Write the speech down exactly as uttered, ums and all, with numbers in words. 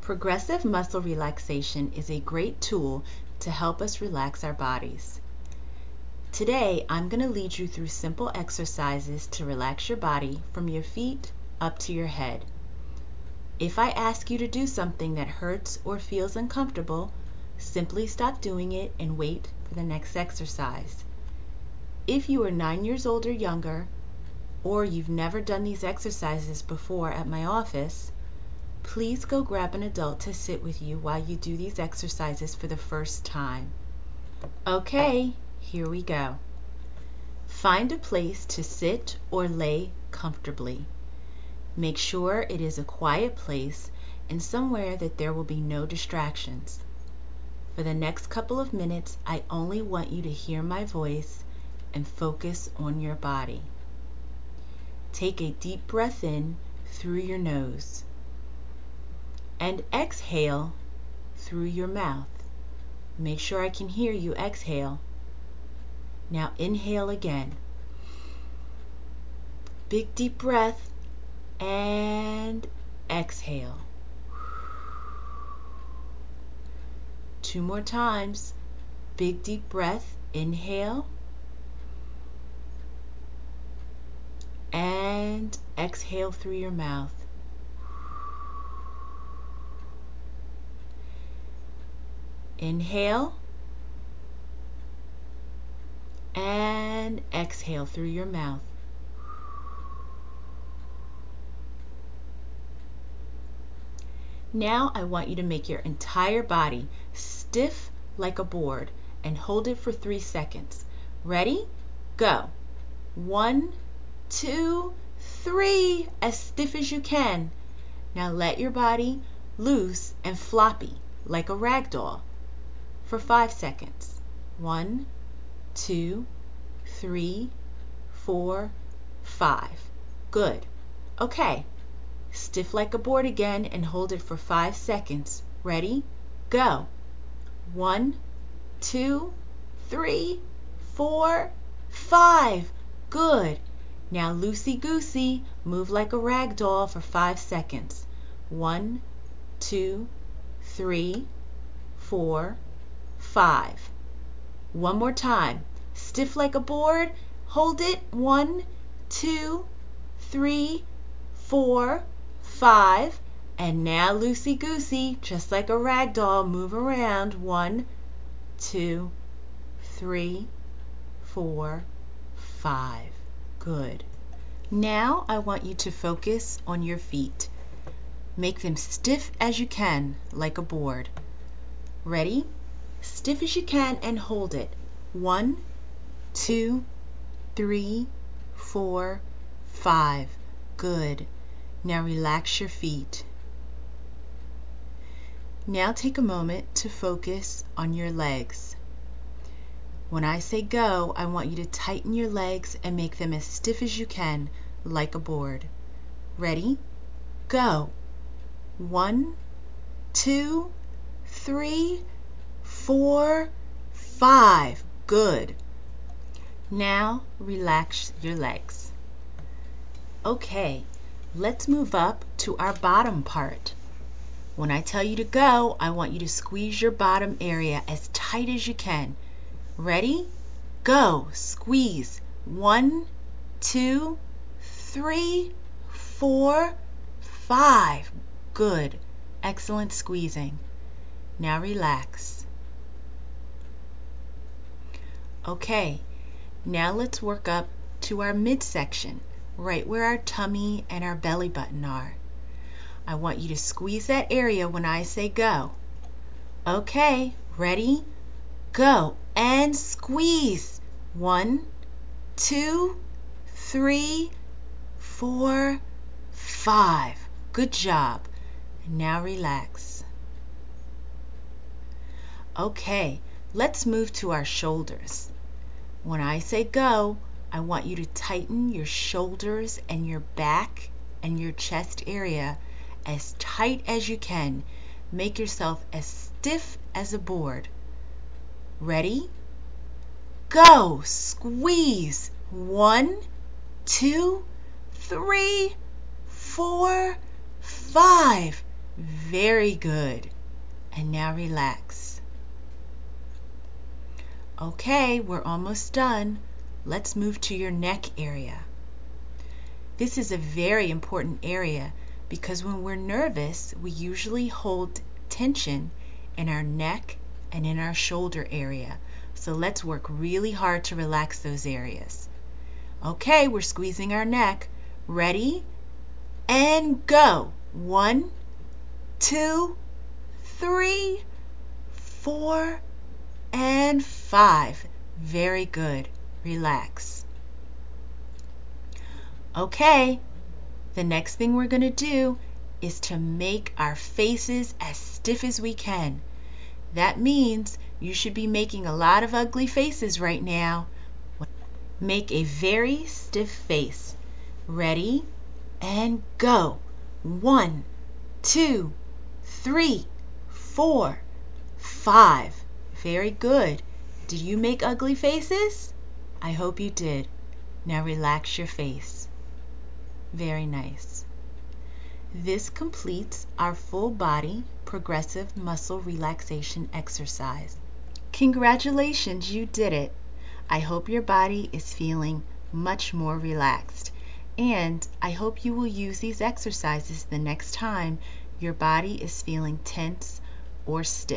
Progressive muscle relaxation is a great tool to help us relax our bodies. Today, I'm going to lead you through simple exercises to relax your body from your feet up to your head. If I ask you to do something that hurts or feels uncomfortable, simply stop doing it and wait for the next exercise. If you are nine years old or younger, or you've never done these exercises before at my office, please go grab an adult to sit with you while you do these exercises for the first time. Okay, here we go. Find a place to sit or lay comfortably. Make sure it is a quiet place and somewhere that there will be no distractions. For the next couple of minutes, I only want you to hear my voice and focus on your body. Take a deep breath in through your nose and exhale through your mouth. Make sure I can hear you exhale. Now inhale again. Big deep breath and exhale. Two more times. Big deep breath, inhale and exhale through your mouth. Inhale and exhale through your mouth. Now I want you to make your entire body stiff like a board and hold it for three seconds. Ready? Go. One, two, three, as stiff as you can. Now let your body loose and floppy like a rag doll for five seconds. One, two, three, four, five. Good. Okay. Stiff like a board again and hold it for five seconds. Ready? Go. One, two, three, four, five. Good. Now loosey-goosey, move like a rag doll for five seconds. One, two, three, four, five. One more time. Stiff like a board. Hold it. One, two, three, four, five. And now loosey-goosey, just like a rag doll, move around. One, two, three, four, five. Good. Now I want you to focus on your feet. Make them stiff as you can, like a board. Ready? Stiff as you can and hold it. One, two, three, four, five. Good. Now relax your feet. Now take a moment to focus on your legs. When I say go, I want you to tighten your legs and make them as stiff as you can, like a board. Ready? Go. One, two, three, four, five. Good. Now relax your legs. Okay, let's move up to our bottom part. When I tell you to go, I want you to squeeze your bottom area as tight as you can. Ready? Go. Squeeze. One, two, three, four, five. Good. Excellent squeezing. Now relax. Okay, now let's work up to our midsection, right where our tummy and our belly button are. I want you to squeeze that area when I say go. Okay, ready? Go. And squeeze. One, two, three, four, five. Good job. Now relax. Okay, let's move to our shoulders. When I say go, I want you to tighten your shoulders and your back and your chest area as tight as you can. Make yourself as stiff as a board. Ready? Go! Squeeze! One, two, three, four, five. Very good. And now relax. Okay, we're almost done. Let's move to your neck area. This is a very important area because when we're nervous, we usually hold tension in our neck and in our shoulder area. So let's work really hard to relax those areas. Okay, we're squeezing our neck. Ready? And go. One, two, three, four, and five. Very good. Relax. Okay, the next thing we're going to do is to make our faces as stiff as we can. That means you should be making a lot of ugly faces right now. Make a very stiff face. Ready? And go. One, two, three, four, five. Very good. Did you make ugly faces? I hope you did. Now relax your face. Very nice. This completes our full body progressive muscle relaxation exercise. Congratulations, you did it. I hope your body is feeling much more relaxed. And I hope you will use these exercises the next time your body is feeling tense or stiff.